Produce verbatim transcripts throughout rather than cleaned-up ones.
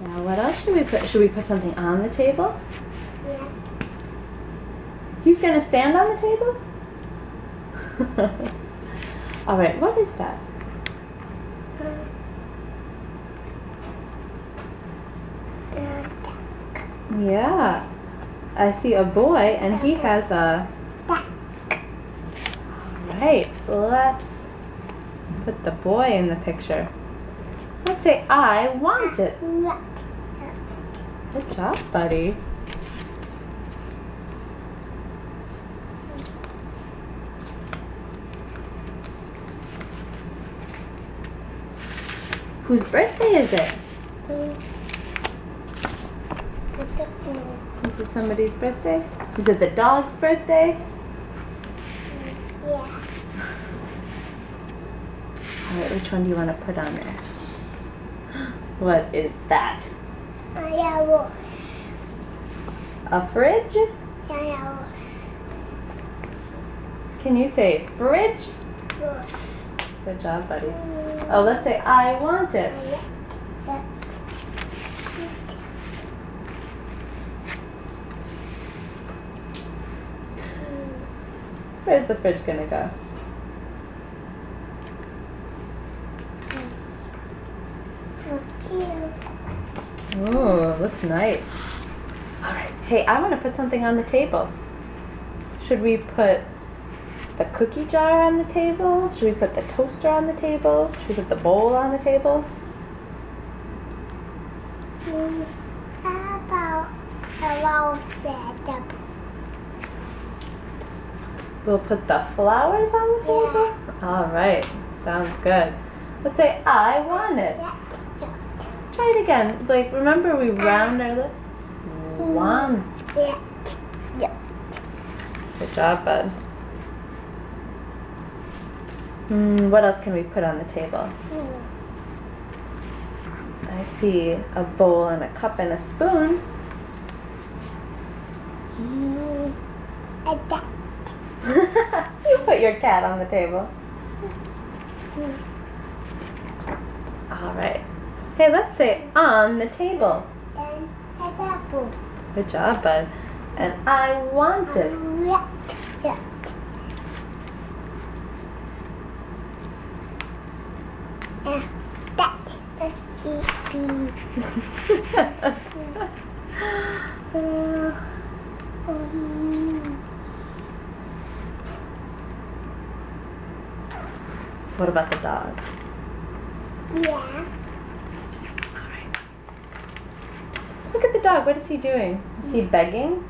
Now what else should we put? Should we put something on the table? Yeah. He's gonna stand on the table? Alright, what is that? Yeah. I see a boy and he has a... Alright, let's put the boy in the picture. Let's say, I want it. Good job, buddy. Whose birthday is it? Is it somebody's birthday? Is it the dog's birthday? Yeah. Alright, which one do you want to put on there? What is that? Yeah. A fridge? Yeah. Can you say fridge? Good job, buddy. Oh, let's say I want it. Where's the fridge gonna go? Oh, looks nice. Alright, hey, I want to put something on the table. Should we put the cookie jar on the table? Should we put the toaster on the table? Should we put the bowl on the table? How about a rose setup? We'll put the flowers on the table? Yeah. Alright, sounds good. Let's say I want it. Yeah. Try it again. Like, remember we round our lips? Want. Yeah. Yeah. Good job, bud. Hmm, what else can we put on the table? I see a bowl and a cup and a spoon. Mm. A cat. You put your cat on the table. Alright. Hey, let's say on the table. And an apple. Good job, bud. And I want it. Yeah. Yeah. Uh, that. That's easy. Um, What about the dog? yeah. Alright. Look at the dog. What is he doing? Is he begging?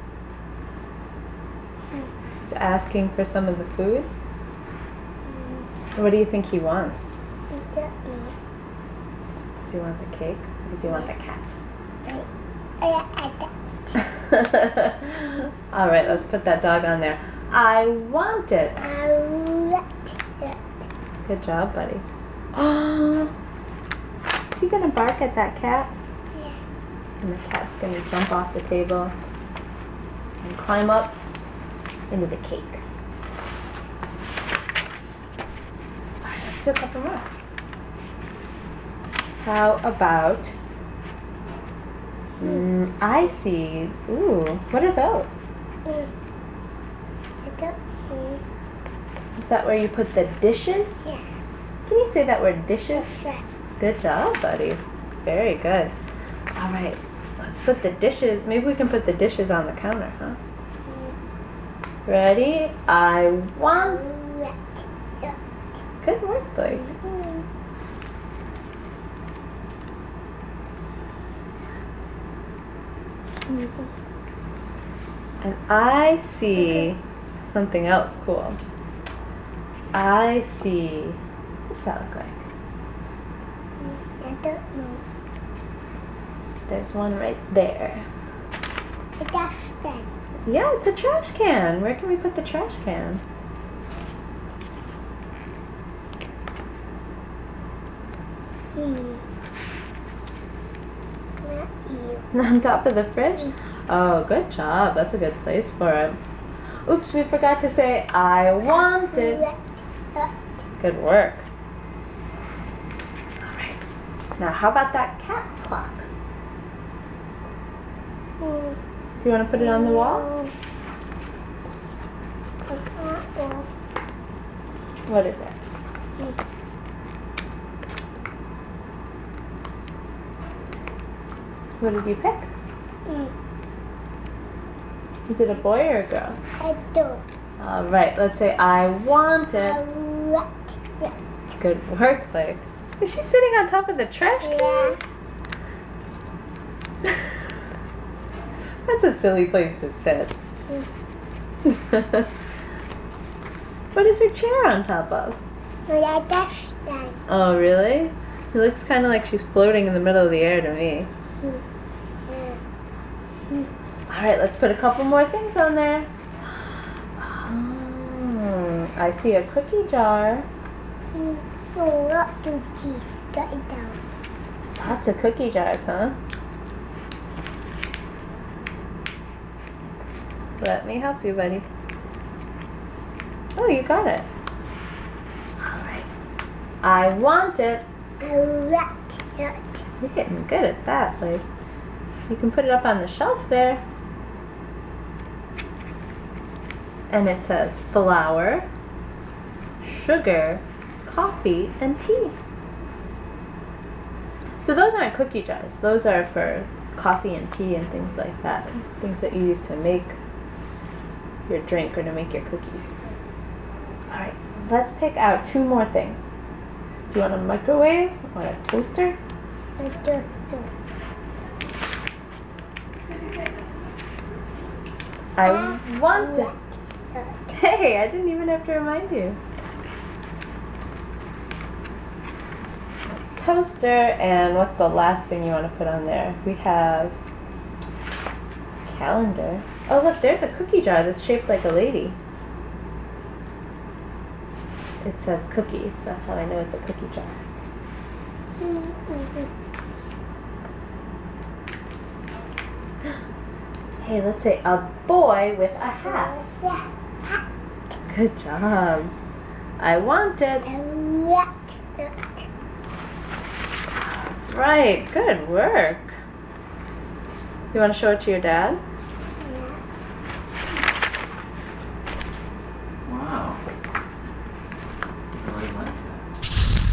He's asking for some of the food? What do you think he wants? It's the eat. Does he want the cake? Or does he want the cat? Yeah, I Alright, let's put that dog on there. I want it. I want it. Good job, buddy. Oh, is he gonna bark at that cat? Yeah. And the cat's gonna jump off the table and climb up into the cake. Alright, let's do a couple more. How about, mm, I see, ooh, what are those? Mm. I don't know. Is that where you put the dishes? Yeah. Can you say that word dishes? Yes. Good job, buddy. Very good. Alright, let's put the dishes, maybe we can put the dishes on the counter, huh? Ready? I want. Yeah. Good work, Blake. Mm. And I see something else cool. I see, what's that look like? I don't know. There's one right there. A dustbin. Yeah, it's a trash can. Where can we put the trash can? Hmm. Not you. On top of the fridge? Oh, good job. That's a good place for it. Oops, we forgot to say, I want it. Good work. Alright. Now, how about that cat clock? Mm. Do you want to put it on the wall? Uh-oh. What is it? Mm. What did you pick? Mm. Is it a boy or a girl? I do. All right, let's say I want it. Alright. Yeah. Good work, Blake. Is she sitting on top of the trash can? Yeah. That's a silly place to sit. Mm. What is her chair on top of? Yeah, that's done. Oh, really? It looks kind of like she's floating in the middle of the air to me. Mm. Yeah. Mm. All right, let's put a couple more things on there. Oh, I see a cookie jar. Mm. Oh, not too deep. Got it down. Lots of cookie jars, huh? Let me help you, buddy. Oh, you got it. All right. I want it. Alright. Yeah. You're getting good at that, Blake. You can put it up on the shelf there. And it says flour, sugar, coffee, and tea. So those aren't cookie jars. Those are for coffee and tea and things like that. Things that you use to make your drink or to make your cookies. Alright, let's pick out two more things. Do you want a microwave or a toaster? I do. So. I want it. Yeah. Hey, I didn't even have to remind you. Toaster, and what's the last thing you want to put on there? We have calendar. Oh, look, there's a cookie jar that's shaped like a lady. It says cookies. That's how I know it's a cookie jar. Mm-hmm. Hey, let's say a boy with a hat. Good job. I want it. Right, good work. You want to show it to your dad? Wow. I really like that.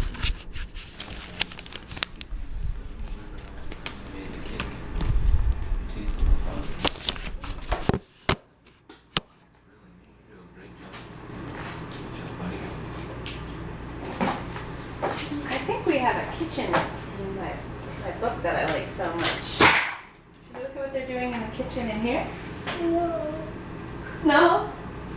Made the cake. Taste of the frosting. Really neat. You do a great job. Good job, buddy. I think we have a kitchen in my, my book that I like so much. Should we look at what they're doing in the kitchen in here? No. No?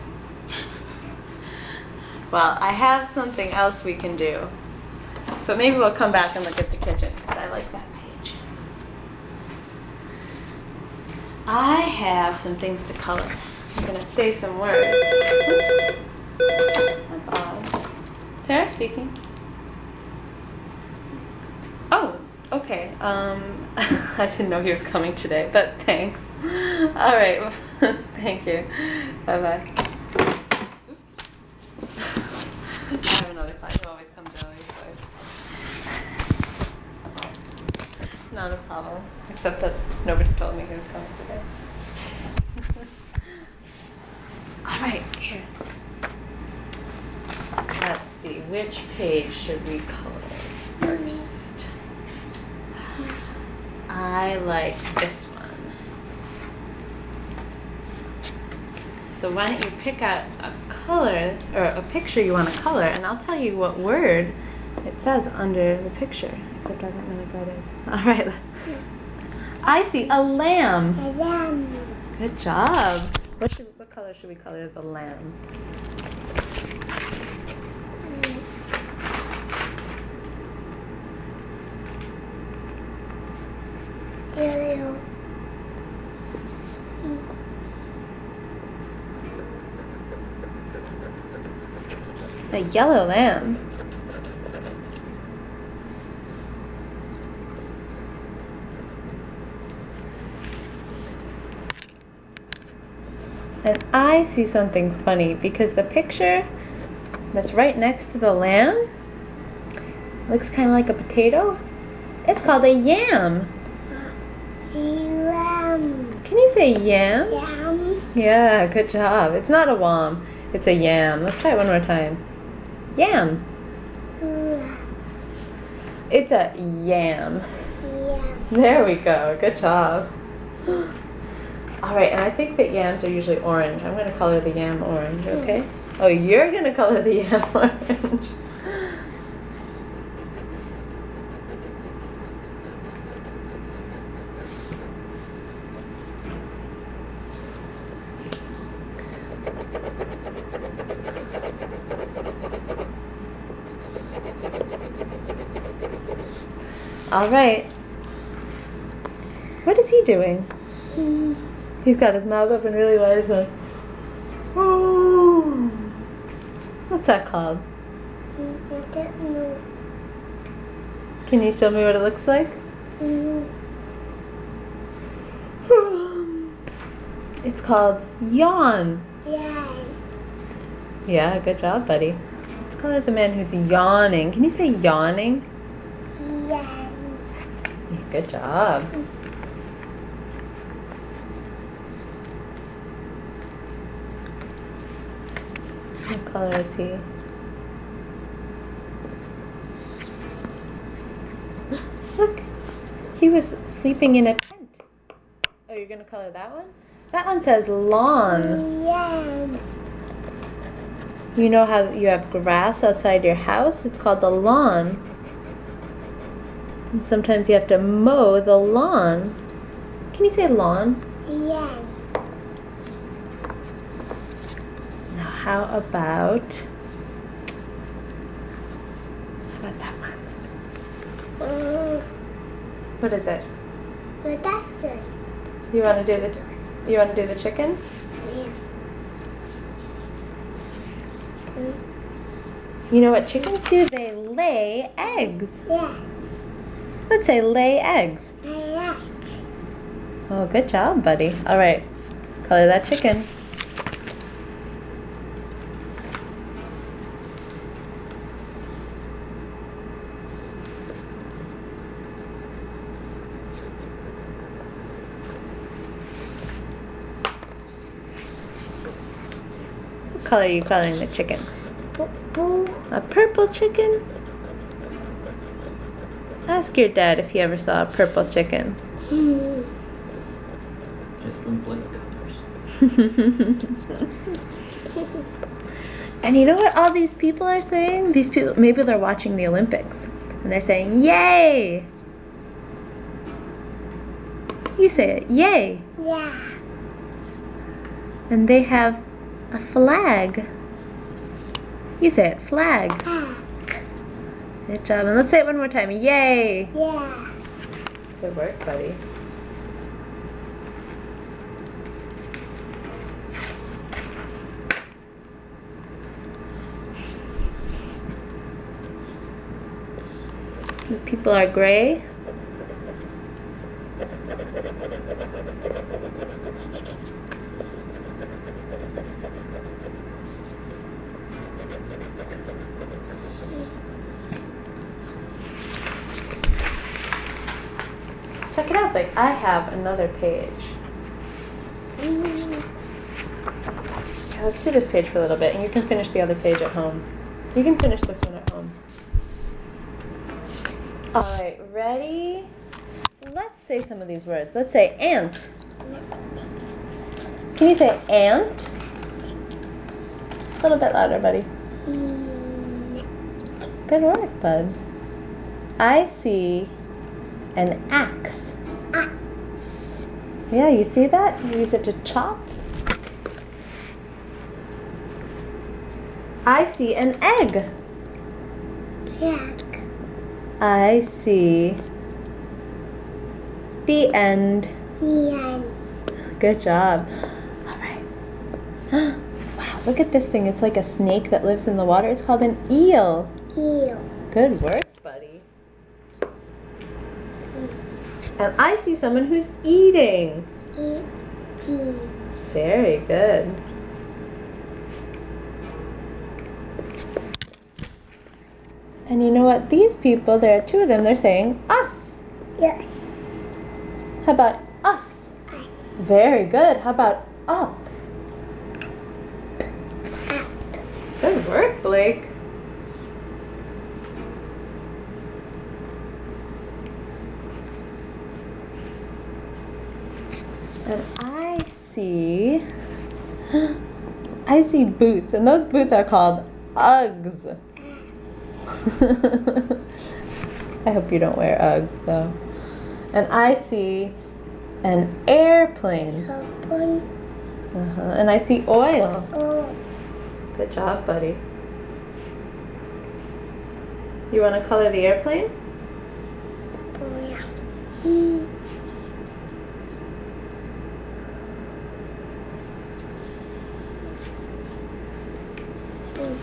Well, I have something else we can do. But maybe we'll come back and look at the kitchen, because I like that page. I have some things to color. I'm going to say some words. Oops. That's odd. Tara speaking. Oh, okay. Um, I didn't know he was coming today, but thanks. All right. Thank you. Bye-bye. I have another client who always comes early, so it's not a problem. Except that nobody told me he was coming today. All right, here. Let's see, which page should we color first? I like this one. So why don't you pick out a color, or a picture you want to color, and I'll tell you what word it says under the picture. Except I don't know what that is. All right. I see a lamb. Good job. What should, what color should we color the lamb? Yellow. A yellow lamb. And I see something funny because the picture that's right next to the lamb looks kind of like a potato. It's called a yam. Lamb. Can you say yam? Yam. Yeah, good job. It's not a wom. It's a yam. Let's try it one more time. Yam. Yeah. It's a yam. Yam. There we go. Good job. All right, and I think that yams are usually orange. I'm going to color the yam orange, okay? Oh, you're going to color the yam orange. All right. What is he doing? Mm. He's got his mouth open really wide. He's going, oh. What's that called? I don't know. Can you show me what it looks like? Mm. It's called yawn. Yam. Yeah, good job, buddy. Let's call it the man who's yawning. Can you say yawning? Yam. Good job. What color is he? Look, he was sleeping in a tent. Oh, you're gonna color that one? That one says lawn. Yam. You know how you have grass outside your house? It's called the lawn. And sometimes you have to mow the lawn. Can you say lawn? Yam. Now how about how about that one? Mm. What is it? So that's it. You wanna do the you wanna do the chicken? Yeah. Mm. You know what chickens do? They lay eggs. Yes. Let's say lay eggs. I like. Oh, good job, buddy. All right, color that chicken. What color are you coloring the chicken? Boo. A purple chicken? Ask your dad if he ever saw a purple chicken. Mm. Just from Blake colors. And you know what all these people are saying? These people, maybe they're watching the Olympics. And they're saying, yay! You say it, yay! Yeah. And they have a flag. You say it, flag. Egg. Good job. And let's say it one more time, yay! Yeah. Good work, buddy. The people are gray. Check it out, like I have another page. Mm. Yeah, let's do this page for a little bit and you can finish the other page at home. You can finish this one at home. Alright, ready? Let's say some of these words. Let's say ant. Can you say ant? A little bit louder, buddy. Mm. Good work, bud. I see an axe. Ah. Yeah, you see that? You use it to chop. I see an egg. Yeah. I see the end. Yeah. Good job. All right. Wow, look at this thing. It's like a snake that lives in the water. It's called an eel. Eel. Good work, buddy. And I see someone who's eating. Eating. Very good. And you know what? These people, there are two of them, they're saying us. Yes. How about us? Us. Very good. How about up? Good work, Blake. And I see, I see boots, and those boots are called Uggs. I hope you don't wear Uggs though. And I see an airplane. Open. Uh-huh. And I see oil. Oh. Good job, buddy. You want to color the airplane? Oh, yeah. Mm. Mm.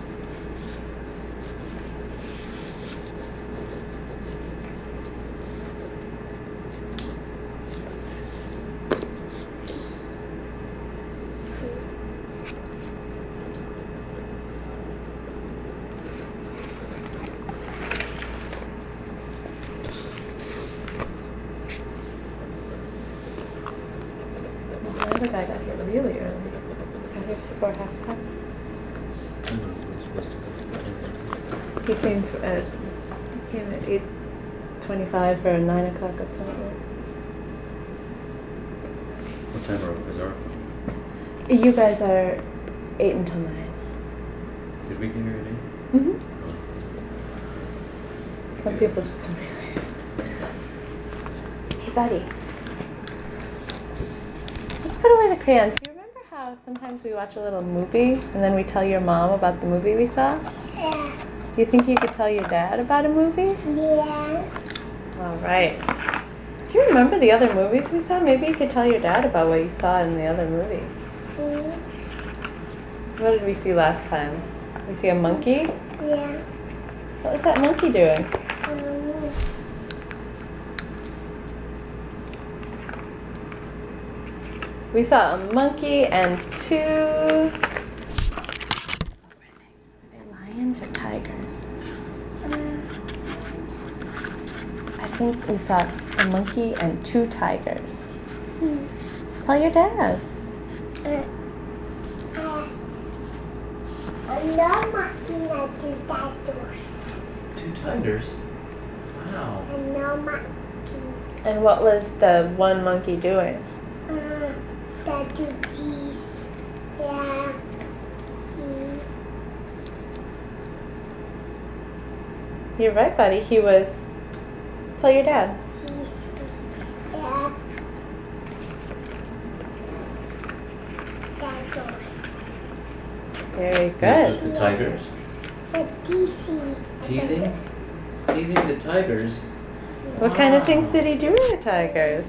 The other guy got here really early. Got here before half past. He came f- at he came at eight twenty-five for a nine o'clock appointment. What time are is our? You guys are eight until nine. Did we get here at eight? Mm-hmm. Oh. Some people just come really early. Hey, buddy. Let's put away the crayons. Do you remember how sometimes we watch a little movie and then we tell your mom about the movie we saw? Yeah. Do you think you could tell your dad about a movie? Yeah. All right. Do you remember the other movies we saw? Maybe you could tell your dad about what you saw in the other movie. Mm. What did we see last time? We see a monkey? Yeah. What was that monkey doing? Um, We saw a monkey and two... Were they lions or tigers? uh, I think we saw a monkey and two tigers. mm. Tell your dad. Uh, uh, I'm not marking at two tattoos. Two tigers. Wow. I'm not marking. And what was the one monkey doing? Uh, tattoo teeth. Yeah. Mm. You're right, buddy. He was... Tell your dad. Teeth. Yeah. Tattoos. Very good. The tigers. The teasy. Teasing? Teasing the tigers. What kind of Wow. things did he do with the tigers?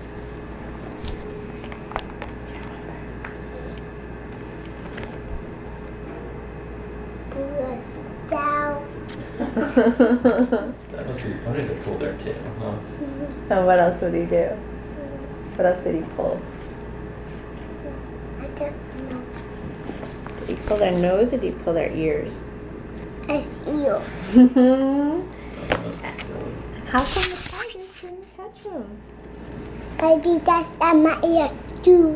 Was down. That must be funny to pull their tail, huh? And what else would he do? What else did he pull? I don't know. Did he pull their nose or did he pull their ears? It's you. That must be silly. How come the tigers couldn't catch him? Maybe that's on my ears too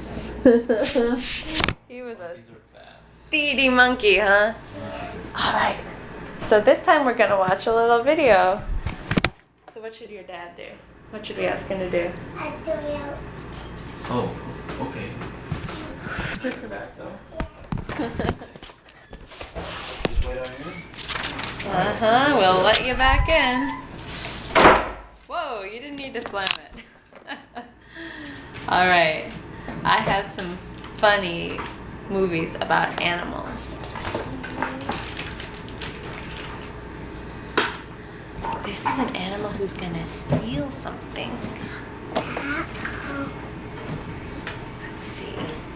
fast. He was a These are fast. speedy monkey, huh? Alright. So this time we're going to watch a little video. So what should your dad do? What should we ask him to do? I don't know. Oh, okay. Check your back though. Just wait on you. Uh-huh, we'll let you back in. Whoa, you didn't need to slam it. Alright, I have some funny movies about animals. This is an animal who's gonna steal something. Let's see.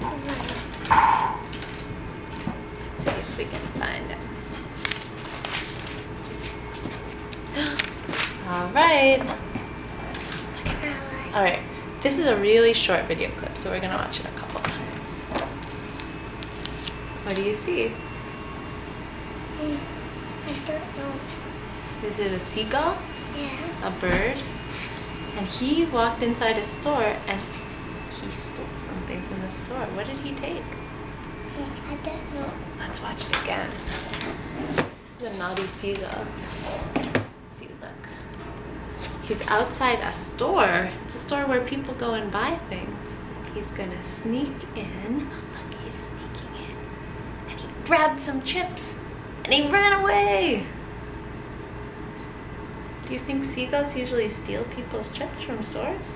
Let's see if we can find it. Alright. Look at this. Alright. This is a really short video clip, so we're gonna watch it a couple times. What do you see? Mm, I don't know. Is it a seagull? Yeah. A bird? And he walked inside a store and he stole something from the store. What did he take? I don't know. Let's watch it again. This is a naughty seagull. See, look. He's outside a store. It's a store where people go and buy things. He's gonna sneak in. Look, he's sneaking in. And he grabbed some chips. And he ran away. Do you think seagulls usually steal people's chips from stores?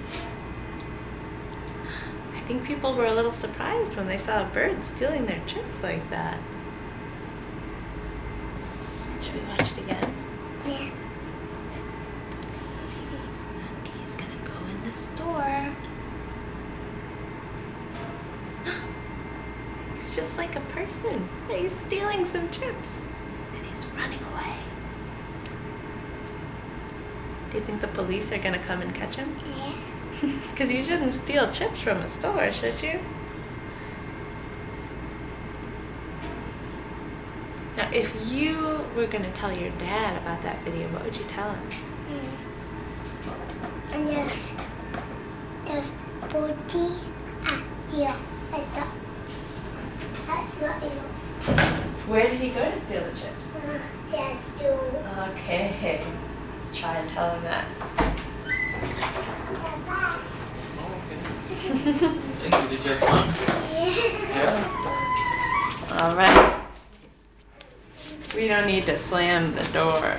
I think people were a little surprised when they saw a bird stealing their chips like that. Should we watch it again? Yeah. Okay, he's gonna go in the store. He's just like a person. He's stealing some chips. And he's running away. Do you think the police are gonna come and catch him? Yeah. Because you shouldn't steal chips from a store, should you? Now, if you were going to tell your dad about that video, what would you tell him? Mm. And there's, there's booty at your head. That's not you. Where did he go to steal the chips? Uh, Dad, do. Okay, let's try and tell him that. Papa. Oh, okay. Thank you. Did you have fun? Yeah. All right. We don't need to slam the door.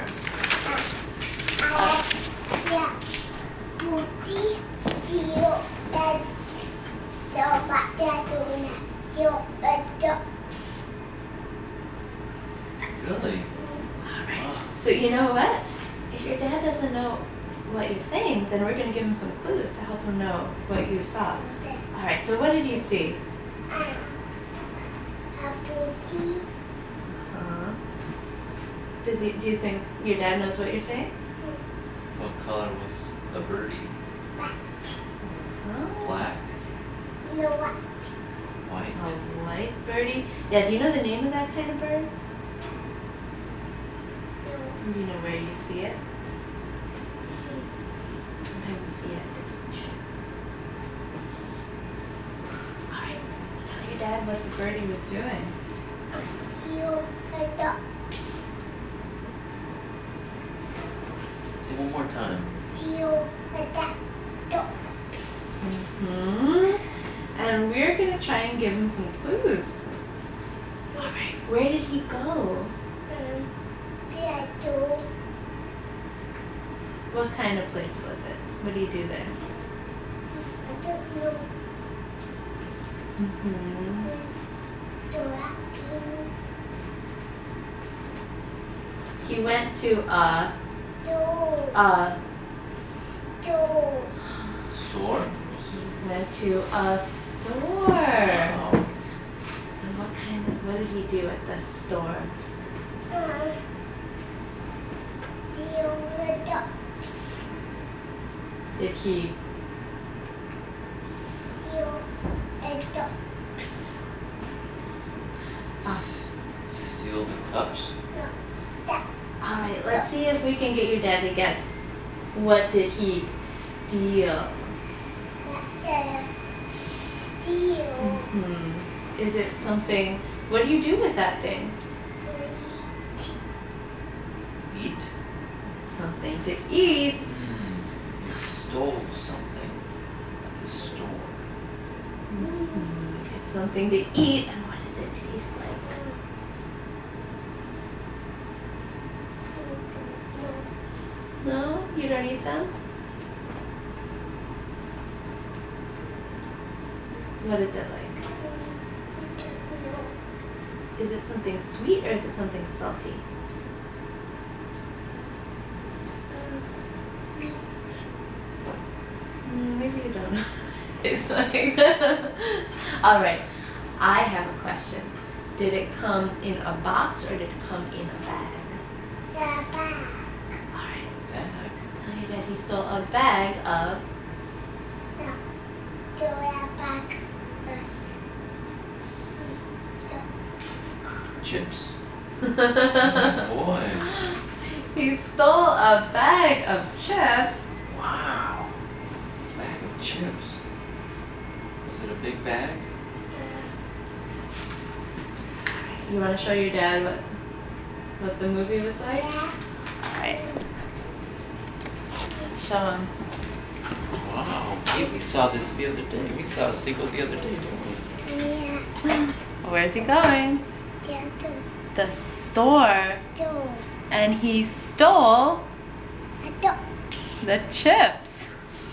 Uh, yeah. Booty, Gio, Dad. No, but Dad, do not. Gio, but don't. Really? All right. So you know what? If your dad doesn't know what you're saying, then we're going to give him some clues to help him know what you saw. All right. So what did you see? Uh, a booty. Uh-huh. Does he, do you think your dad knows what you're saying? What color was the birdie? Oh. Black? No, what? White? A white birdie. Yeah. Do you know the name of that kind of bird? No. Do you know where you see it? Sometimes you see it at the beach. All right. Tell your dad what the birdie was doing. Gio, but don't. Say one more time. Gio, but don't. Mm-hmm. And we're going to try and give him some clues. All right. Where did he go? Um, Dad, do. What kind of place was it? What do you do there? I don't know. Mm-hmm. Dora, Pin, He went to a, do. a, Do. Store? he went to a store. Wow. And what kind of, what did he do at the store? Uh, Gio, but don't. Did he, Gio, but don't. ah, S- Steal the cups? No, stop. all right, let's see if we can get your dad to guess. What did he steal? Uh, Steal. Hmm. Is it something, what do you do with that thing? Eat? Something to eat. Hmm. You stole something at the store. Hmm. It's something to eat, and what does it taste like? No, you don't eat them? What is it like? Is it something sweet or is it something salty? Mm, maybe you don't know. It's like, all right. I have a question. Did it come in a box or did it come in a bag? The bag. All right. Bag. Tell your dad he stole a bag of. No. Dora bag. Chips? Boy. He stole a bag of chips. Wow. Bag of chips. big bag? You want to show your dad what what the movie was like? Yeah. Alright. Let's show him. Wow. Yeah, we saw this the other day. We saw a sequel the other day, didn't we? Yeah. Where's he going? Yeah, too. The store. Too. And he stole I don't. the chips.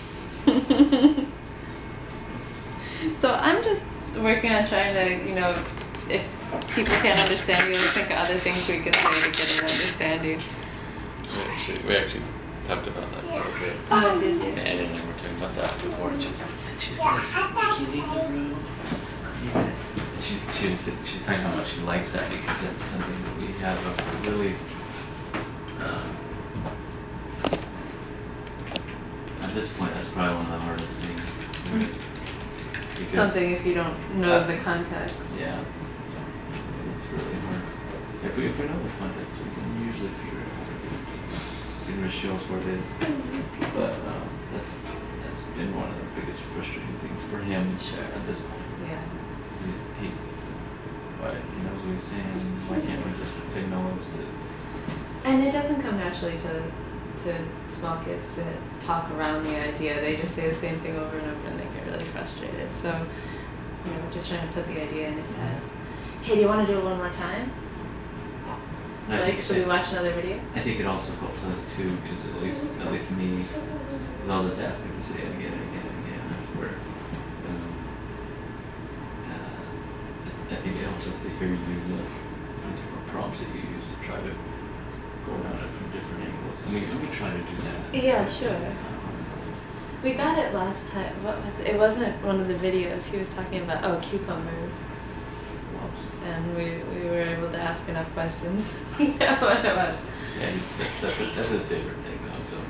So I'm just working on trying to, you know, if people can't understand you, think of other things we can say to get them to understand you. We actually, we actually talked about that quite a bit. Oh, did you? And Ed and I were talking about that before, and she's and she's Yeah, like, I thought "Can you leave the so. room?" Yeah. She, she was, she's talking how much she likes that because that's something that we have a really, um, at this point, that's probably one of the hardest things. Because, because- Something if you don't know Uh, the context. Yeah. It's, it's really hard. If we, if we know the context, we can usually figure it out. You can just show us where it is. But um, that's that's been one of the biggest frustrating things for him Sure. at this point. Yeah. He, he, but he knows what he's saying. Why can't we just pay nose to? And it doesn't come naturally to to small kids to talk around the idea. They just say the same thing over and over and they get really frustrated. So, you know, we're just trying to put the idea in his head. Hey, do you want to do it one more time? And I Like, think should we it- watch another video? I think it also helps us too, because at least at least me, because I'll just ask him to say it again and again and again. Where, um, uh, I I think it helps us to hear you the, the different prompts that you use to try to go around it from different angles. And we and we try to do that. Yeah, sure. It's kind of hard. We got it last time. What was it? It wasn't one of the videos. He was talking about, oh, cucumbers. Whoops. And we, we were able to ask enough questions. Yeah, one of us. Yeah, he, that, that's a, that's his favorite thing though. So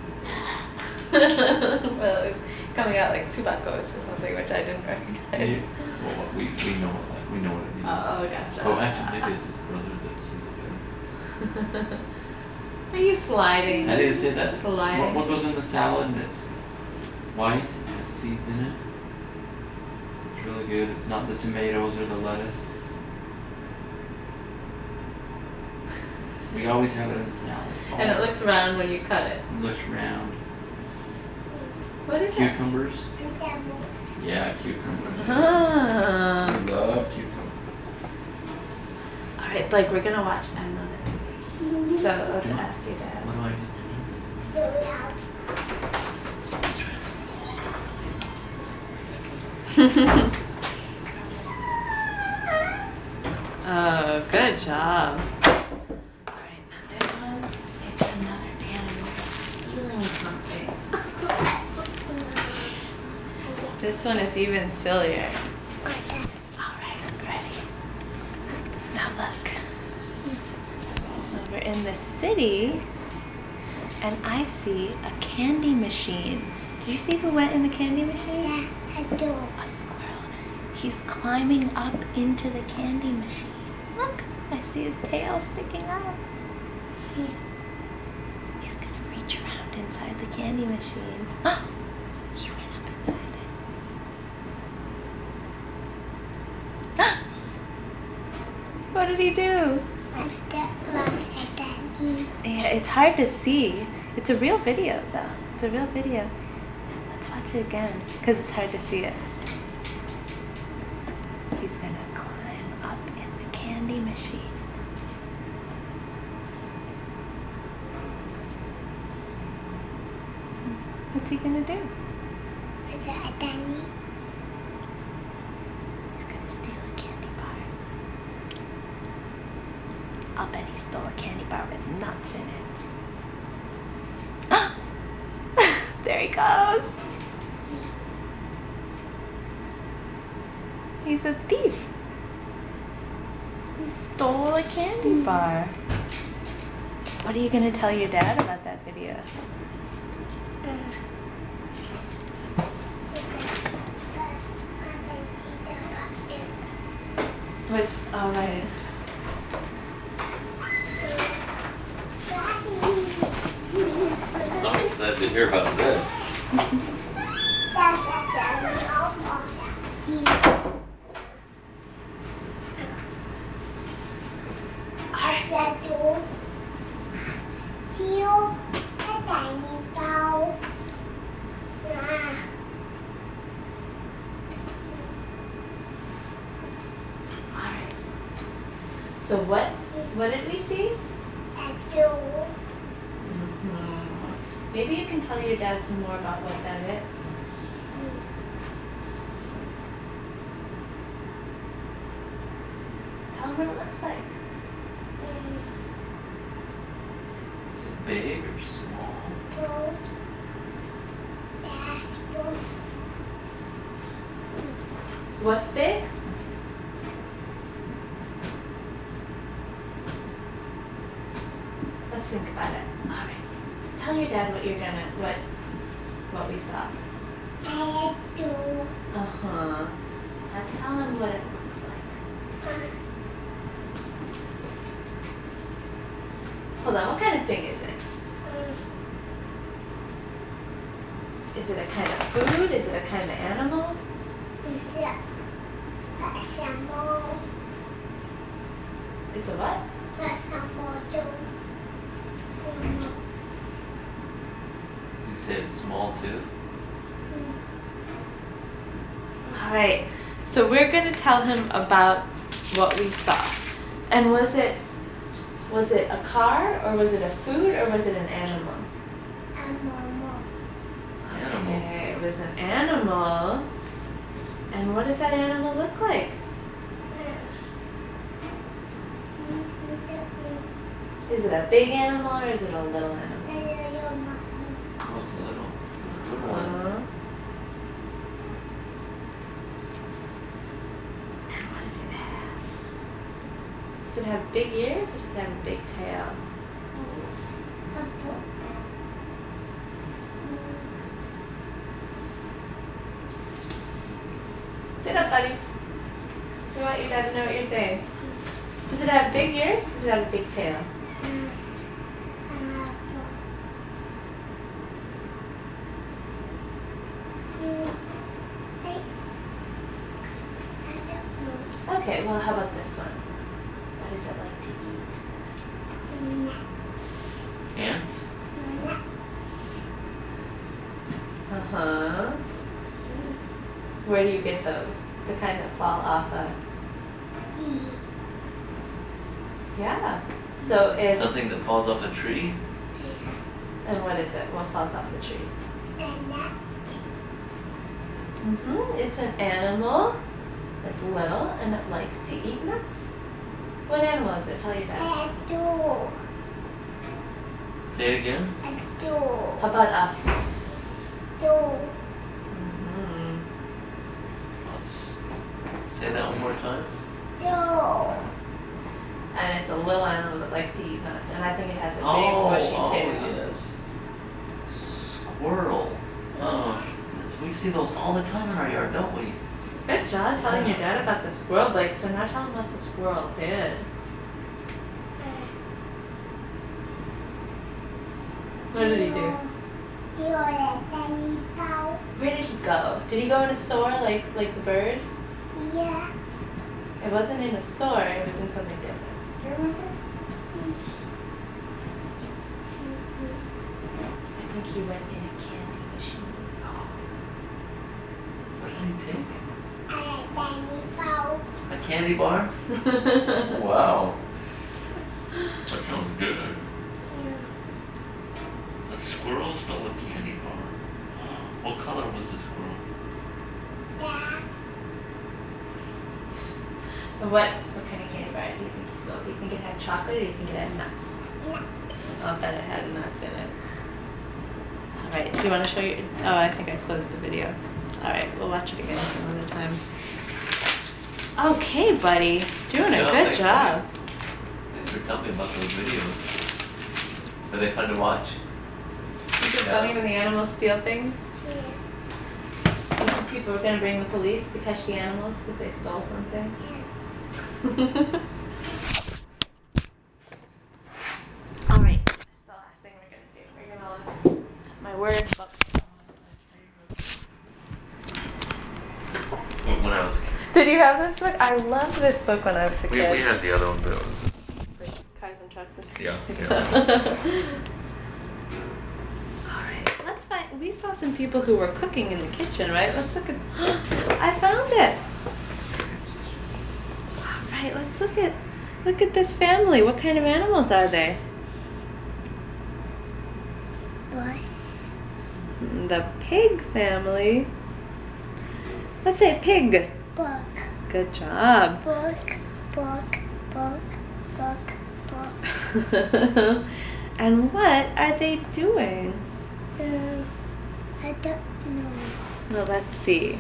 Well, it was coming out like tobacco or something, which I didn't recognize. Yeah. Well, we we know what that, we know what it means. Oh, gotcha. Oh, actually, maybe it's his brother that says it better. Are you sliding? I didn't say that. What, Sliding. what goes in the salad that's white and has seeds in it? It's really good. It's not the tomatoes or the lettuce. We always have it in the salad. And it looks round when you cut it. It looks round. What is Cucumbers? Good devil. Yeah, cucumbers. it? Ah. We love cucumbers. Alright, Blake, we're gonna watch ten minutes. So let's ask your dad. What do I need? Do loud. Oh, good job. Alright, now this one, it's another animal stealing something. This one is even sillier. Alright, ready. Now look. We're in the city, and I see a candy machine. Did you see who went in the candy machine? Yeah, I do. A squirrel. He's climbing up into the candy machine. Look, I see his tail sticking out. He's gonna reach around inside the candy machine. Oh, he went up inside it. What did he do? I don't like Daddy. Yeah, it's hard to see. It's a real video, though. It's a real video. Let's watch it again, because it's hard to see it. He's gonna climb up in the candy machine. What's he gonna do? I don't like Daddy. He's gonna steal a candy bar. I'll bet he stole a candy bar with nuts in it. There he goes. He's a thief. He stole a candy bar. What are you gonna tell your dad about that video? With, all right. I'm excited to hear about this. Daddy. Maybe you can tell your dad some more about what that is. Tell him what it looks like. Is it big or small? Boat. That's boat. What's big? Let's think about it. All right. Tell your dad what you're gonna, what, what we saw. I do. Uh-huh. Now tell him what it looks like. Hold on, what kind of thing is it? Is it a kind of food? Is it a kind of animal? It's a, a small, It's a what? a small too. You said small too? All right. So we're gonna tell him about what we saw. And was it, was it a car, or was it a food, or was it an animal? Animal. Animal. Okay, it was an animal. And what does that animal look like? Is it a big animal, or is it a little animal? Oh, it's a little, little one. Uh-huh. And what does it have? Does it have big ears, or does it have a big tail? Sit up, buddy. We want your dad to know what you're saying. Does it have big ears, or does it have a big tail? Okay, well, how about this one? What does it like to eat? Ants? Uh-huh. Where do you get those? The kind that fall off a... Yeah. So it's... Something that falls off a tree? And what is it? What falls off the tree? Mm-hmm. It's an animal that's little and it likes to eat nuts. What animal is it? Tell your dad. Say it again? How about us? Mm-hmm. I'll s- say that one more time. And it's a little animal that likes to eat nuts. And I think it has a big Oh, bushy oh tail. yes. Squirrel. Oh, yes, we see those all the time in our yard, don't we? Good job telling your dad about the squirrel, Blake. So now tell him what the squirrel did. What did he do? Where did he go? Did he go in a store like like the bird? Yeah. It wasn't in a store. It was in something different. Do you remember? I think he went in a candy machine. What did he take? I A candy bar? Wow. That sounds good. A squirrel stole a candy bar. What color was the squirrel? What what kind of candy bar do you think he stole? Do you think it had chocolate, or do you think it had nuts? I'll bet it had nuts in it. All right. Do you want to show you? Oh, I think I closed the video. All right. We'll watch it again another time. Okay, buddy. Doing a Yeah, good thanks, job. Thanks for telling me about those videos. Are they fun to watch? Is it funny when the animals steal things? You think people are going to bring the police to catch the animals because they stole something? All right. This is the last thing we're going to do. We're going to look at my word book. When I was a kid. Did you have this book? I loved this book when I was a We, kid. we had the other one, but it was. Cars and trucks. And Yeah, yeah. All right, let's find. We saw some people who were cooking in the kitchen, right? Let's look at. I found it. All right, let's look at. Look at this family. What kind of animals are they? Bus. The pig family. Let's say pig. Book. Good job. Book. Book. Book. Book. Book. And what are they doing? Um, I don't know. Well, let's see.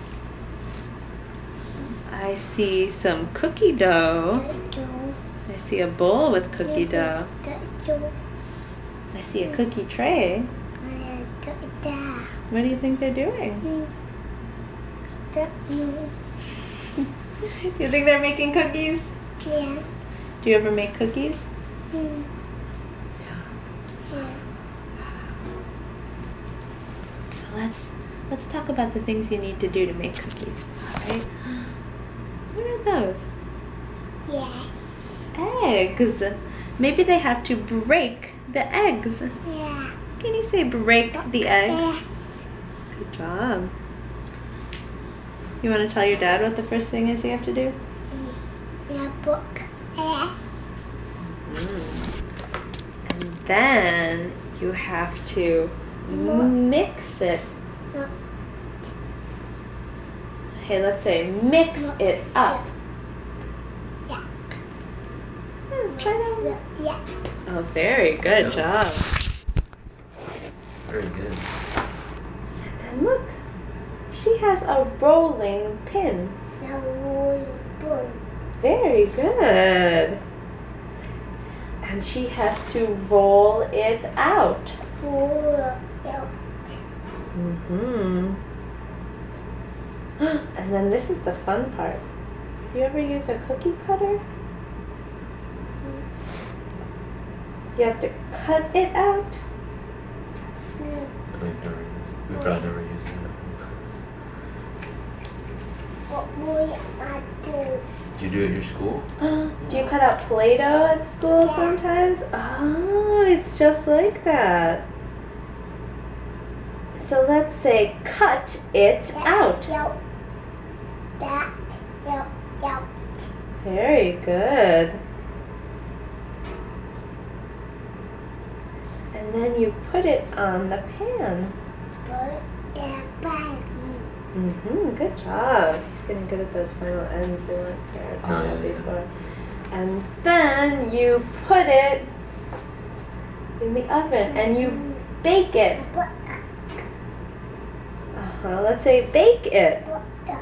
I see some cookie dough. Don't do. I see a bowl with cookie dough. Don't do. I see a cookie tray. I don't do. What do you think they're doing? Hmm. Don't know. You think they're making cookies? Yeah. Do you ever make cookies? Hmm. Yeah. So let's let's talk about the things you need to do to make cookies. All right. What are those? Yes. Eggs. Maybe they have to break the eggs. Yeah. Can you say break the eggs? Yes. Good job. You want to tell your dad what the first thing is you have to do? Yeah. Book. Yes. And then you have to Mo- mix it. No. Hey, let's say mix Mo- it up. Yeah. Hmm, try that one. Yeah. Oh, very good job. Very good. And look, she has a rolling pin. Now roll bowl. Very good. And she has to roll it out. Roll out. Mm-hmm. And then this is the fun part. You ever use a cookie cutter? You have to cut it out. Hmm. We've never used, we've probably never used that. What will I do? Do you do it at your school? Do you cut out Play-Doh at school Yeah. sometimes? Oh, it's just like that. So let's say cut it out. Out. That. Out. Out. Very good. And then you put it on the pan. Put the pan. Mm-hmm, good job. He's getting good at those final ends. They weren't there at Oh, all yeah, yeah. before. And then you put it in the oven and you bake it. Put Uh-huh, let's say bake it. put the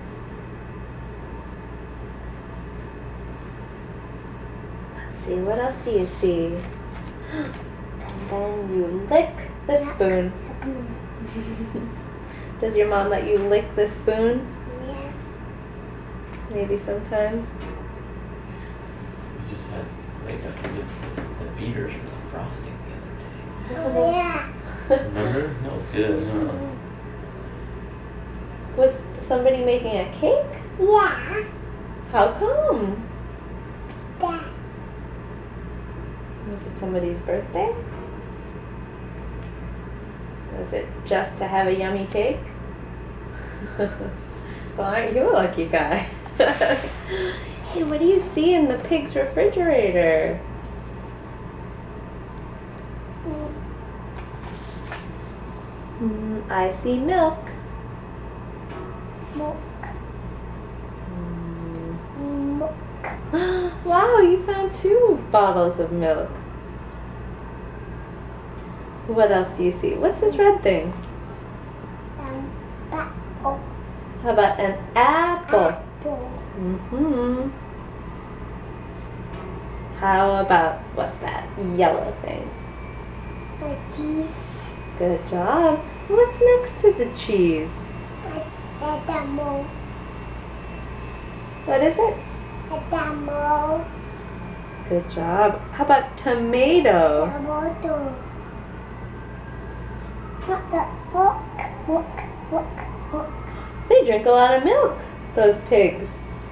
Let's see, what else do you see? And then you lick the spoon. Does your mom let you lick the spoon? yeah. Maybe sometimes. We just had like the, the, the beaters for the frosting the other Oh, yeah. day. Remember? That was good, huh? Was somebody making a cake? Yeah. How come? That. Was it somebody's birthday? Was it just to have a yummy cake? Well, aren't you a lucky guy? Hey, what do you see in the pig's refrigerator? Mm. Mm, I see milk. Milk. Mm. Milk. Wow, you found two bottles of milk. What else do you see? What's this red thing? Um, apple. How about an apple? Apple. Mm-hmm. How about, what's that yellow thing? A cheese. Good job. What's next to the cheese? A, a damo. What is it? A damo. Good job. How about tomato? Tomato. What the? Look. Look. Look. Look. They drink a lot of milk, those pigs.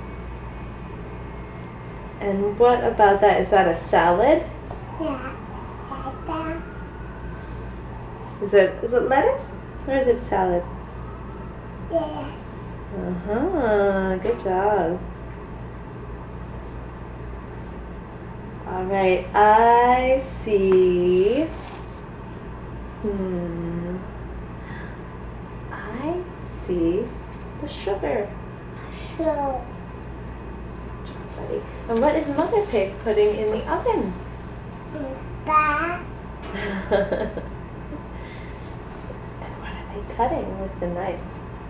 And what about that? Is that a salad? Yeah. Ada. Is it is it lettuce? Or is it salad? Yes. Uh-huh. Good job. All right. I see. Hmm. sugar? So, Job, buddy. And what is Mother Pig putting in the oven? that, And what are they cutting with the knife?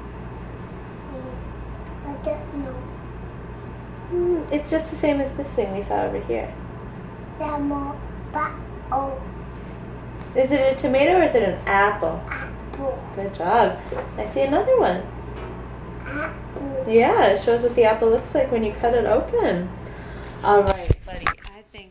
I don't know. Mm, it's just the same as this thing we saw over here. The more, but, oh, Is it a tomato or is it an apple? apple, Good job. I see another one. apple. Yeah, it shows what the apple looks like when you cut it open. All right.